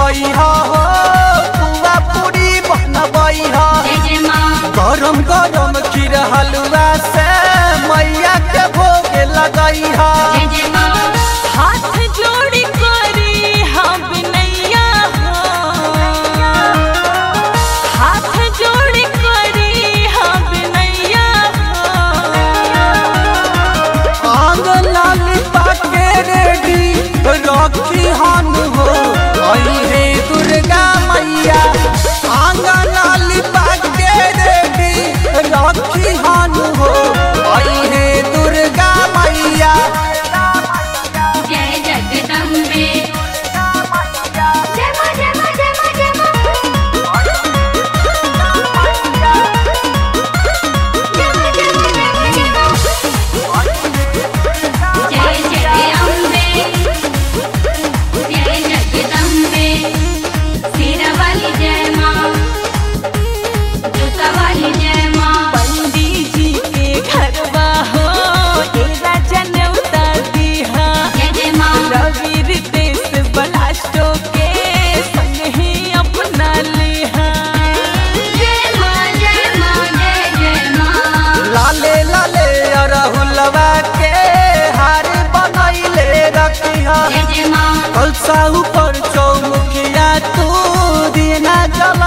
खवई हो पुआ पूरी बनबई हो गरम गरम खीर हलवा से मैया के भोग लगई हो। हाथ जोड़ी करी हम नैया हो, हाथ जोड़ी करी हम नैया हो। आंगन लिपा के रेडी रखी हन हो हे दुर्गा मैया। आंगन लिपा के रेडी रखी हन हो हे दुर्गा मैया। जय जगदम्बे जय मां जय मां जय मां जय मां जय जय अम्बे जय जगदम्बे सिरा वाली जय मां जूता वाली जय मां। पंडित जी के घरवा हो एरा जनौता दीहा जय मां रवि रितेश बलास्टो के संग ही अपना लिहा। जय मां जय मां जय जय मां। लाले लाले अरहुलवा के हार बनैले रखिहा। जय मां कलसा ऊपर चौमुखिया तू दीना जला